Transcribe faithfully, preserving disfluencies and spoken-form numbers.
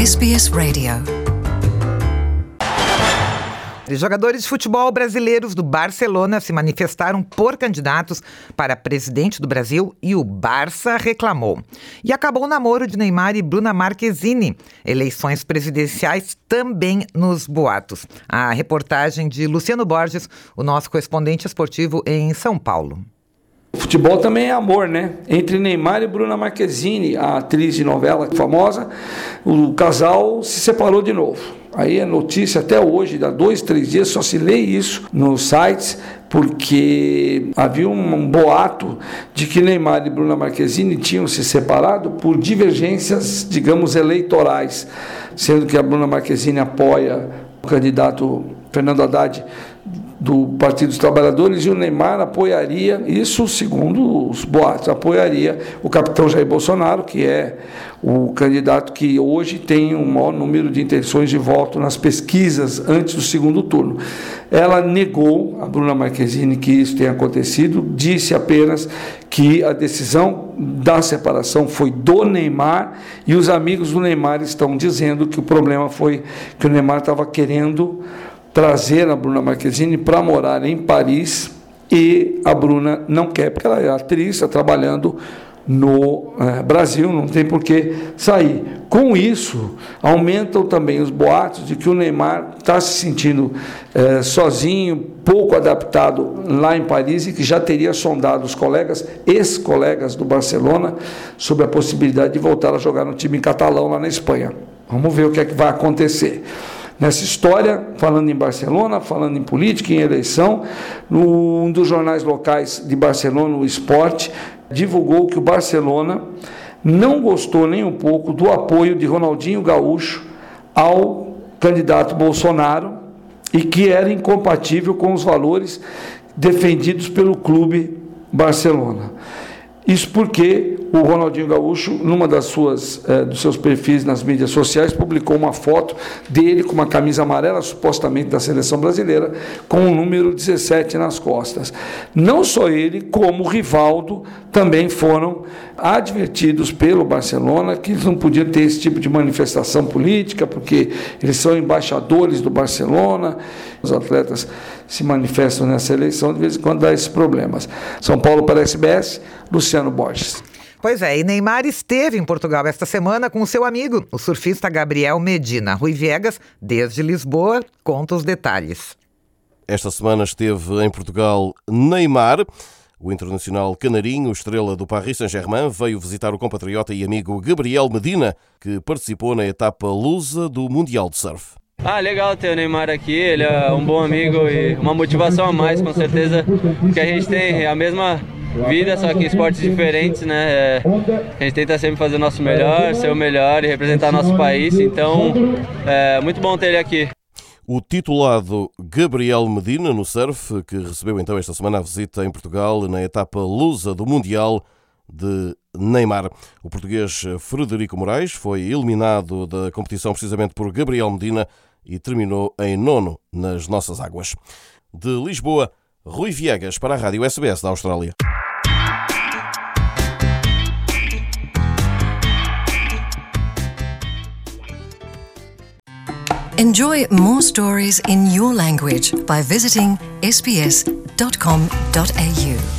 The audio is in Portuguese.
S B S Radio. Os jogadores de futebol brasileiros do Barcelona se manifestaram por candidatos para presidente do Brasil e o Barça reclamou. E acabou o namoro de Neymar e Bruna Marquezine. Eleições presidenciais também nos boatos. A reportagem de Luciano Borges, o nosso correspondente esportivo em São Paulo. Futebol também é amor, né? Entre Neymar e Bruna Marquezine, a atriz de novela famosa, o casal se separou de novo. Aí é notícia até hoje, há dois, três dias, só se lê isso nos sites, porque havia um boato de que Neymar e Bruna Marquezine tinham se separado por divergências, digamos, eleitorais, sendo que a Bruna Marquezine apoia o candidato Fernando Haddad do Partido dos Trabalhadores e o Neymar apoiaria, isso segundo os boatos, apoiaria o capitão Jair Bolsonaro, que é o candidato que hoje tem um maior número de intenções de voto nas pesquisas antes do segundo turno. Ela negou, a Bruna Marquezine, que isso tenha acontecido, disse apenas que a decisão da separação foi do Neymar e os amigos do Neymar estão dizendo que o problema foi que o Neymar estava querendo trazer a Bruna Marquezine para morar em Paris e a Bruna não quer, porque ela é atriz, está trabalhando no eh, Brasil, não tem por que sair. Com isso, aumentam também os boatos de que o Neymar está se sentindo eh, sozinho, pouco adaptado lá em Paris e que já teria sondado os colegas, ex-colegas do Barcelona, sobre a possibilidade de voltar a jogar no time catalão lá na Espanha. Vamos ver o que é que vai acontecer nessa história, falando em Barcelona, falando em política, em eleição. Um dos jornais locais de Barcelona, o Sport, divulgou que o Barcelona não gostou nem um pouco do apoio de Ronaldinho Gaúcho ao candidato Bolsonaro e que era incompatível com os valores defendidos pelo clube Barcelona. Isso porque o Ronaldinho Gaúcho, numa das suas, eh, dos seus perfis nas mídias sociais, publicou uma foto dele com uma camisa amarela, supostamente da seleção brasileira, com o número dezessete nas costas. Não só ele, como o Rivaldo também foram advertidos pelo Barcelona que eles não podiam ter esse tipo de manifestação política, porque eles são embaixadores do Barcelona. Os atletas se manifestam nessa eleição, de vez em quando dá esses problemas. São Paulo para a S B S, Luciano Borges. Pois é, e Neymar esteve em Portugal esta semana com o seu amigo, o surfista Gabriel Medina. Rui Viegas, desde Lisboa, conta os detalhes. Esta semana esteve em Portugal Neymar. O internacional canarinho, estrela do Paris Saint-Germain, veio visitar o compatriota e amigo Gabriel Medina, que participou na etapa lusa do Mundial de Surf. Ah, legal ter o Neymar aqui, ele é um bom amigo e uma motivação a mais, com certeza, que a gente tem a mesma vida, só que em esportes diferentes, né? É, a gente tenta sempre fazer o nosso melhor, ser o melhor e representar nosso país, então é muito bom ter ele aqui. O titulado Gabriel Medina no surf, que recebeu então esta semana a visita em Portugal na etapa lusa do Mundial de Neymar. O português Frederico Moraes foi eliminado da competição precisamente por Gabriel Medina e terminou em nono nas nossas águas. De Lisboa, Rui Viegas para a Rádio S B S da Austrália. Enjoy more stories in your language by visiting s b s dot com dot a u.